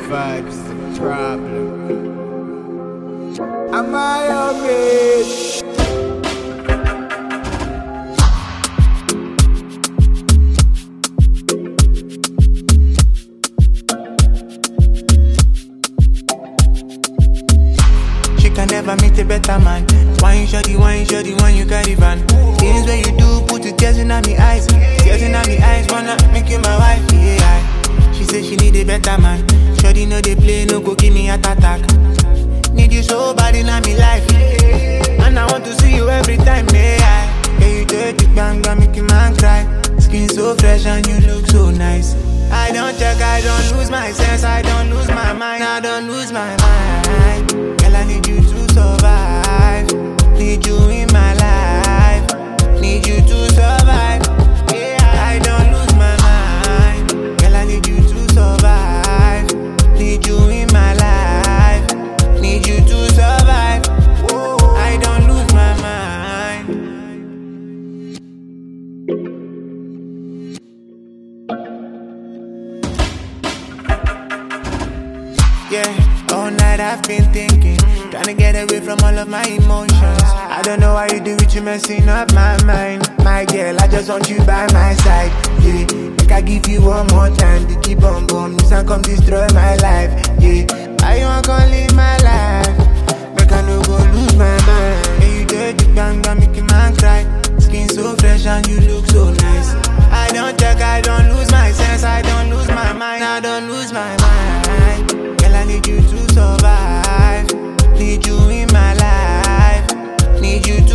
vibes the problem. Am I okay? Can never meet a better man. Wine shorty, wine you carry van. Things where you do, put the tears in me eyes. Tears in me eyes, wanna make you my wife, yeah. She say she need a better man. Shorty know they play, no go give me heart attack. Need you so bad in me life, and I want to see you every time, yeah. Yeah, you dirty bang, make you man cry. Skin so fresh and you look so nice. I don't check, I don't lose my sense, I don't lose my mind, I don't lose my mind. Girl, I need you to survive. Need you in my life. Need you to survive. Yeah, I don't lose my mind. Girl, I need you to survive. Need you in my life. Need you to survive. Whoa, I don't lose my mind. Yeah, all night I've been thinking, trying to get away from all of my emotions. I don't know why you do it, you messing up my mind. My girl, I just want you by my side. Yeah, make I give you one more time to keep on bombing, and come destroy my life. Yeah, I want to live my life. Make I no go lose my mind. Yeah, you dirty bang, make a man cry. Skin so fresh and you look so nice. I don't check, I don't lose my sense, I don't lose my mind, I don't lose my mind. Girl, I need you to survive. Need you in my life. Need you